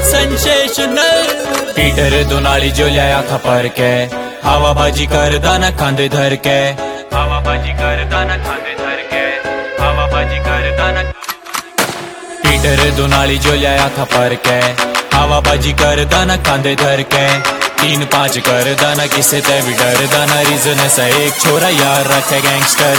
Sensational. Peter दुनाली जो लिया था पर के, हवाबाजी कर दाना खांदे धर के, हवाबाजी कर दाना खांदे धर के, हवाबाजी कर दाना। पीटर दुनाली जो लिया था पर के, हवाबाजी कर दाना खांदे धर के, 3-5 कर दाना किसे ते भी डर दाना। रीजन सा एक छोरा यार रखे गैंगस्टर,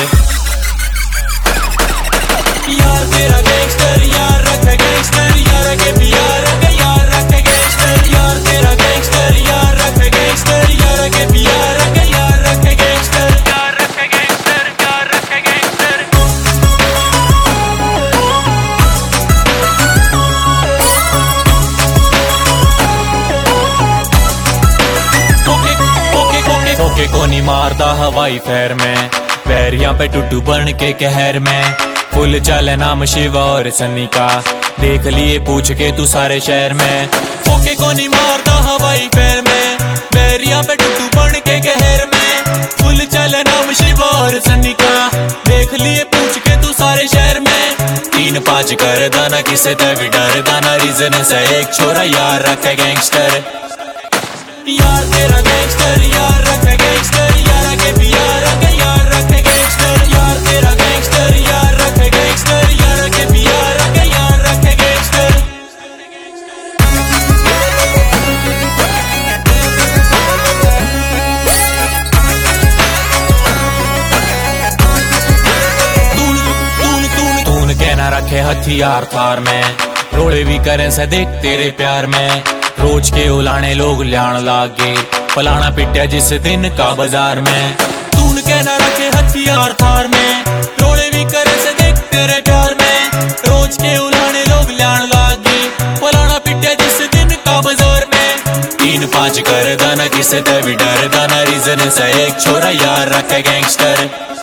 यार तेरा गैंगस्टर, यार रखे गैंगस्टर, यार के प्यार रखे, यार रखे गैंगस्टर, यार तेरा गैंगस्टर, यार रखे गैंगस्टर, यार के प्यार रखे, यार रखे गैंगस्टर, यार रखे गैंगस्टर, यार रखे गैंगस्टर। ओके कोनी मारदा हवाई फेर में, पैरियां पे टुटू बन के कहर में। फुल चले नाम शिवा और सन्नी का, देख लिए पूछ के तू सारे शहर में। ओके कोनी मारदा हवाई फेर में, पैरियां पे टुटू बन के कहर में। फुल चले नाम शिवा और सन्नी का, देख लिए पूछ के तू सारे शहर में। 3-5 कर दाना किसे ते भी डर दाना। रीजन से एक छोरा यार रखे गैंगस्टर, यार तेरा गैंगस्टर, यार रखे गैंगस्टर, यार के प्यार रखे, यार रखे गैंगस्टर, यार तेरा गैंगस्टर, यार रखे गैंगस्टर, यार के प्यार रखे, यार रखे गैंगस्टर। तून कहना रखे हथियार थार में, रोड़े भी करें से देख तेरे प्यार में। रोज के उलाने लोग ल्याण लागे, फलाना पिटिया जिस दिन का बाजार में। तून कहना रखे हथियार थार में, रोड़े भी करे से देख तेरे प्यार में। रोज के उलाने लोग ल्याण लागे, फलाना पिटिया जिस दिन का बाजार में। 3-5 कर दाना किसे ते भी डर दाना। रीजन से एक छोरा यार रखे गैंगस्टर,